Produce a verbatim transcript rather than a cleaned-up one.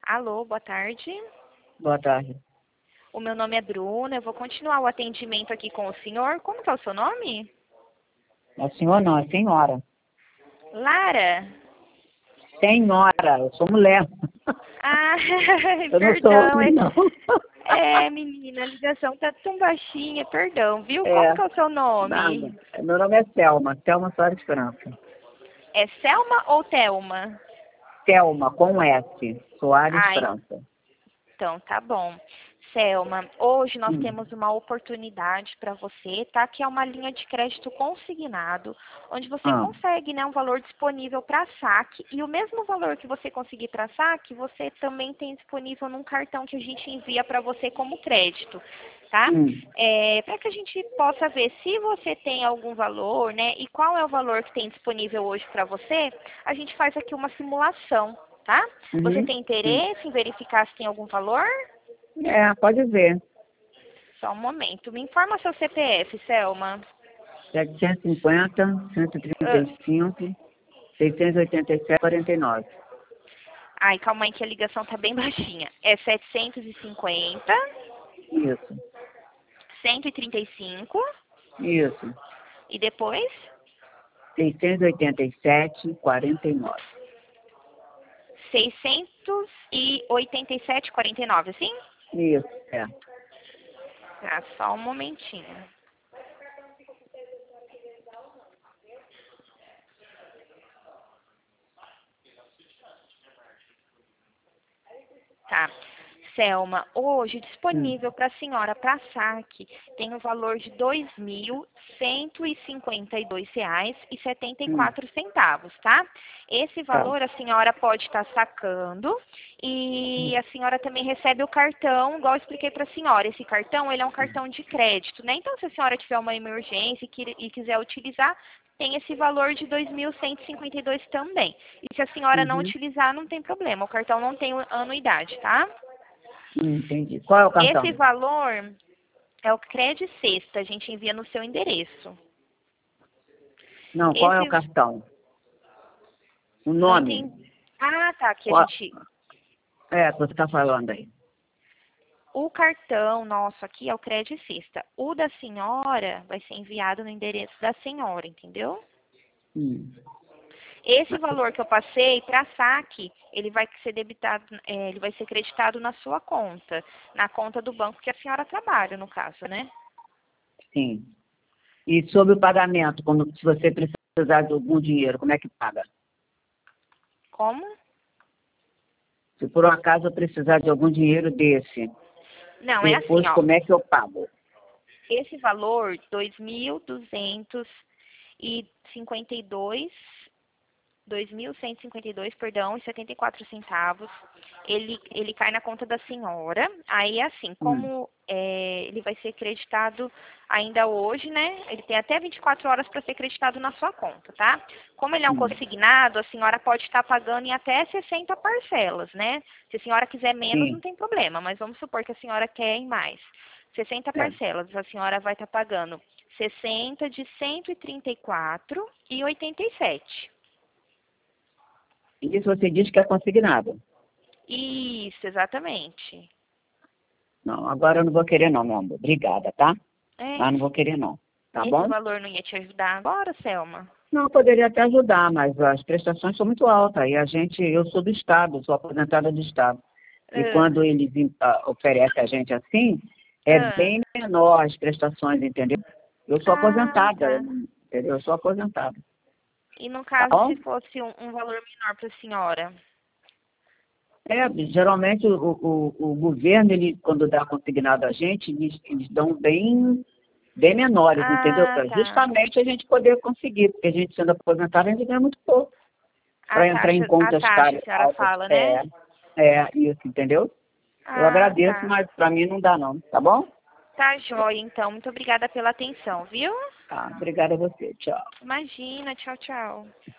Alô, boa tarde. Boa tarde. O meu nome é Bruna, eu vou continuar o atendimento aqui com o senhor. Como que é o seu nome? É senhor não, é senhora. Lara? Senhora, eu sou mulher. Ah, Eu não sou perdão. homem, É, não. é, menina, a ligação tá tão baixinha, perdão, viu? Como É, que é o seu nada. nome? Meu nome é Thelma, Thelma Soares França. É Selma ou Thelma? Thelma, com S, Soares Ai, França. então, tá bom. Selma, hoje nós Hum, temos uma oportunidade para você, tá? Que é uma linha de crédito consignado, onde você ah, consegue, né, um valor disponível para saque e o mesmo valor que você conseguir para saque, você também tem disponível num cartão que a gente envia para você como crédito, tá? hum, É, para que a gente possa ver se você tem algum valor, né, e qual é o valor que tem disponível hoje para você, a gente faz aqui uma simulação, tá? Você uhum, tem sim. interesse em verificar se tem algum valor? É, pode ver. Só um momento. Me informa seu C P F, Selma. setecentos e cinquenta, cento e trinta Ah, e cinco, seiscentos e oitenta e sete, quarenta e nove. ai, calma aí que a ligação tá bem baixinha. É setecentos e cinquenta, Isso, cento e trinta e cinco isso. e depois seiscentos e oitenta e sete, quarenta e nove. seiscentos e oitenta e sete e quarenta e nove, sim? Isso, é. Ah, só um momentinho. Tá. Selma, hoje Hum, disponível para a senhora para saque tem o valor de dois mil cento e cinquenta e dois reais e setenta e hum, quatro centavos, tá? Esse tá. valor a senhora pode estar sacando e Hum, a senhora também recebe o cartão, igual eu expliquei para a senhora. Esse cartão, ele é um cartão de crédito, né? Então, se a senhora tiver uma emergência e, quir- e quiser utilizar, tem esse valor de dois mil cento e cinquenta e dois também. E se a senhora não uhum. utilizar, não tem problema. O cartão não tem anuidade, tá? Hum, entendi. Qual é o Esse cartão? valor é o Cred Sexta, a gente envia no seu endereço. Não, qual é o Esse, cartão? O não nome? entendi. Ah, tá, aqui a Qual... gente, É, que você está falando aí. o cartão nosso aqui é o Cred Sexta. O da senhora vai ser enviado no endereço da senhora, entendeu? Hum. Esse valor que eu passei para saque, ele vai ser debitado, é, ele vai ser creditado na sua conta, na conta do banco que a senhora trabalha, no caso, né? Sim. E sobre o pagamento, quando, se você precisar de algum dinheiro, como é que paga? Como? Se por um acaso eu precisar de algum dinheiro desse, Não, é assim, depois ó. como é que eu pago? Esse valor, dois mil duzentos e cinquenta e dois, dois mil cento e cinquenta e dois, perdão, e setenta e quatro centavos, ele, ele cai na conta da senhora. Aí, assim, Hum. como é, ele vai ser creditado ainda hoje, né? Ele tem até vinte e quatro horas para ser creditado na sua conta, tá? Como ele é um Hum. consignado, a senhora pode estar pagando em até sessenta parcelas, né? Se a senhora quiser menos, não Sim. tem problema, mas vamos supor que a senhora quer em mais. sessenta É. parcelas, a senhora vai estar pagando sessenta de cento e trinta e quatro e oitenta e sete. Isso você diz que é consignado. Isso, exatamente. Não, agora eu não vou querer não, meu amor. Obrigada, tá? É, Mas não vou querer não. Tá esse bom? valor não ia te ajudar agora, Selma? Não, poderia até ajudar, mas as prestações são muito altas. E a gente, eu sou do Estado, sou aposentada do Estado. E Ah, quando eles ah, oferecem a gente assim, é ah, bem menor as prestações, entendeu? Eu sou ah, aposentada, tá. entendeu? Eu sou aposentada. E no Tá caso, bom? se fosse um, um valor menor para a senhora? É, geralmente o, o, o governo, ele, quando dá consignado a gente, eles, eles dão bem, bem menores, entendeu? Ah, Para tá. justamente a gente poder conseguir, porque a gente sendo aposentada, a gente ganha muito pouco. A Para entrar em taxa, a contas taxa, a caras senhora altas. fala, É, né? é isso, entendeu? Eu Ah, agradeço, tá. mas para mim não dá não, tá bom? Tá jóia, então. Muito obrigada pela atenção, viu? Tá, obrigada a você. Tchau. Imagina, tchau, tchau.